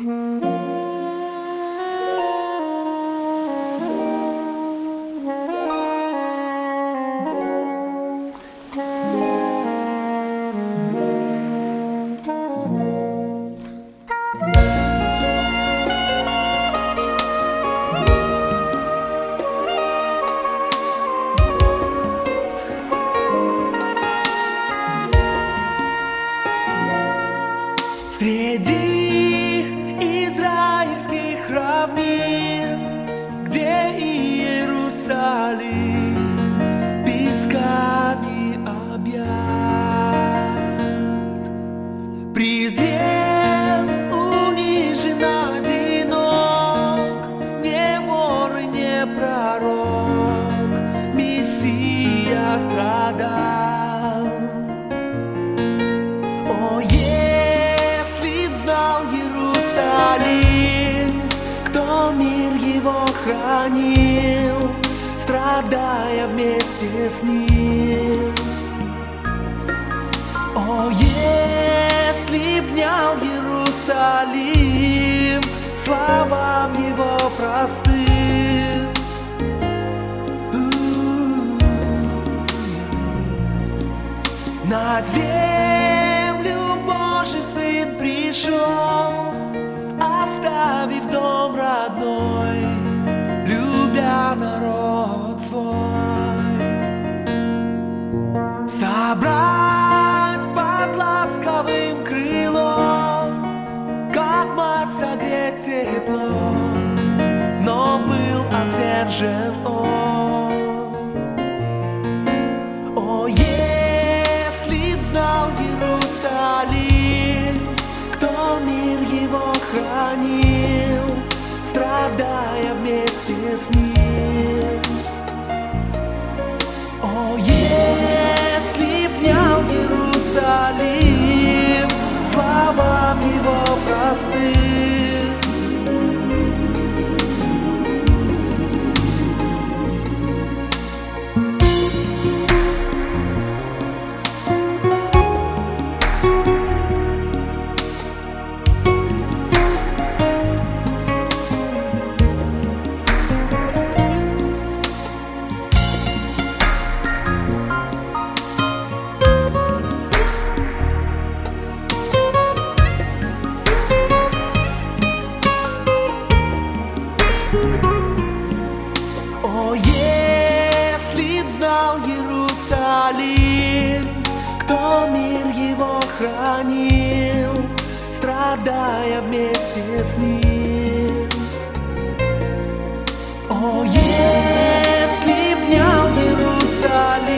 Среди израильских равнин, где Иерусалим песками объят, презрен, унижен, одинок, не вор и не пророк, Мессия страдал. Кто мир его хранил, страдая вместе с ним. О, если б внял Иерусалим словам его простым, на землю Божий Сын пришел, оставив дом родной, любя народ свой. Собрать под ласковым крылом, как мать согреть тепло, но был отвержен он. О, если б знал Иерусалим, кто мир его хранил, страдая вместе с ним. О, если б внял Иерусалим словам его простым. О, если б знал Иерусалим, кто мир его хранил, страдая вместе с ним. О, если б внял Иерусалим